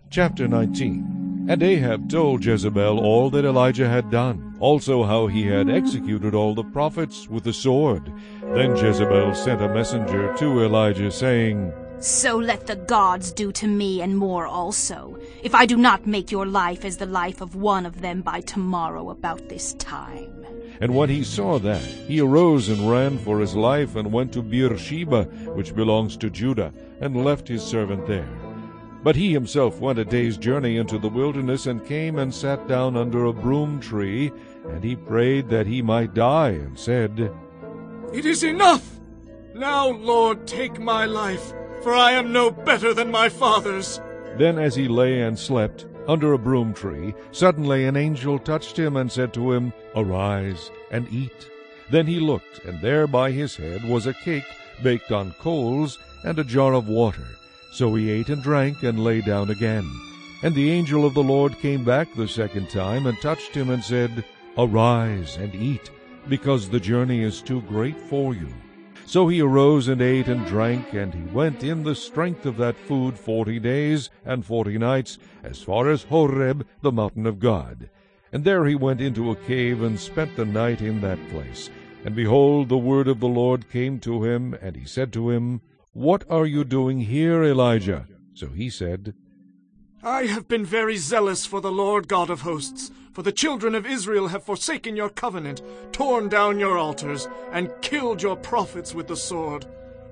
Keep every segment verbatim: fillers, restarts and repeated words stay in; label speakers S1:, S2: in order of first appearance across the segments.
S1: Chapter nineteen. And Ahab told Jezebel all that Elijah had done, also how he had executed all the prophets with the sword. Then Jezebel sent a messenger to Elijah, saying,
S2: So let the gods do to me and more also, if I do not make your life as the life of one of them by tomorrow about this time.
S1: And when he saw that, he arose and ran for his life, and went to Beersheba, which belongs to Judah, and left his servant there. But he himself went a day's journey into the wilderness, and came and sat down under a broom tree, and he prayed that he might die, and said,
S3: It is enough! Now, Lord, take my life, for I am no better than my fathers.
S1: Then as he lay and slept under a broom tree, suddenly an angel touched him, and said to him, Arise and eat. Then he looked, and there by his head was a cake baked on coals, and a jar of water. So he ate and drank, and lay down again. And the angel of the Lord came back the second time, and touched him, and said, Arise and eat, because the journey is too great for you. So he arose and ate and drank, and he went in the strength of that food forty days and forty nights, as far as Horeb, the mountain of God. And there he went into a cave, and spent the night in that place. And behold, the word of the Lord came to him, and he said to him, What are you doing here, Elijah? So he said,
S3: I have been very zealous for the Lord God of hosts, for the children of Israel have forsaken your covenant, torn down your altars, and killed your prophets with the sword.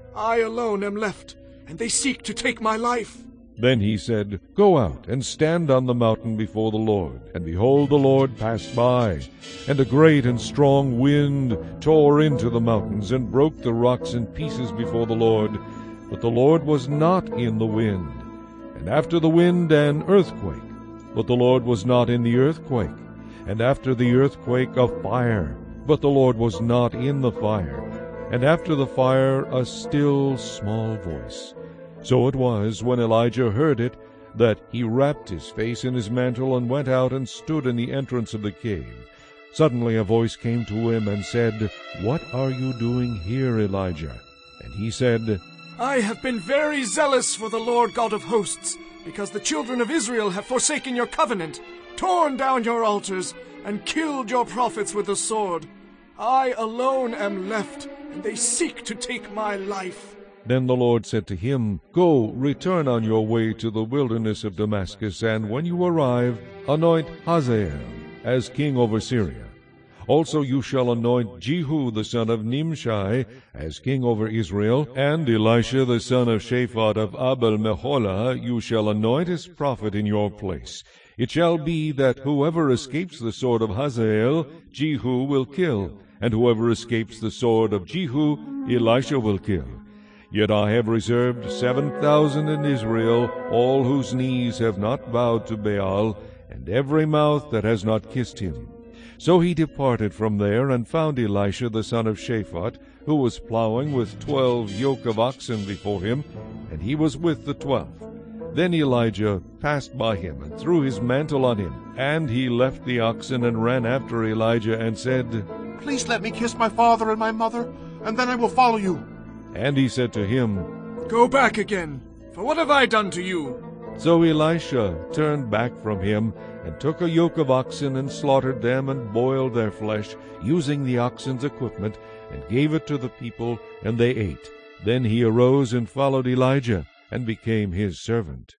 S3: I alone am left, and they seek to take my life.
S1: Then he said, Go out, and stand on the mountain before the Lord. And behold, the Lord passed by, and a great and strong wind tore into the mountains, and broke the rocks in pieces before the Lord. But the Lord was not in the wind. And after the wind an earthquake, but the Lord was not in the earthquake. And after the earthquake a fire, but the Lord was not in the fire. And after the fire a still small voice. So it was, when Elijah heard it, that he wrapped his face in his mantle, and went out and stood in the entrance of the cave. Suddenly a voice came to him, and said, What are you doing here, Elijah? And he said,
S3: I have been very zealous for the Lord God of hosts, because the children of Israel have forsaken your covenant, torn down your altars, and killed your prophets with the sword. I alone am left, and they seek to take my life.
S1: Then the Lord said to him, Go, return on your way to the wilderness of Damascus, and when you arrive, anoint Hazael as king over Syria. Also you shall anoint Jehu the son of Nimshi as king over Israel, and Elisha the son of Shaphat of Abel-Meholah you shall anoint as prophet in your place. It shall be that whoever escapes the sword of Hazael, Jehu will kill, and whoever escapes the sword of Jehu, Elisha will kill. Yet I have reserved seven thousand in Israel, all whose knees have not bowed to Baal, and every mouth that has not kissed him. So he departed from there, and found Elisha the son of Shaphat, who was plowing with twelve yoke of oxen before him, and he was with the twelfth. Then Elijah passed by him, and threw his mantle on him. And he left the oxen, and ran after Elijah, and said,
S4: Please let me kiss my father and my mother, and then I will follow you.
S1: And he said to him,
S3: Go back again, for what have I done to you?
S1: So Elisha turned back from him, and took a yoke of oxen, and slaughtered them, and boiled their flesh, using the oxen's equipment, and gave it to the people, and they ate. Then he arose and followed Elijah, and became his servant.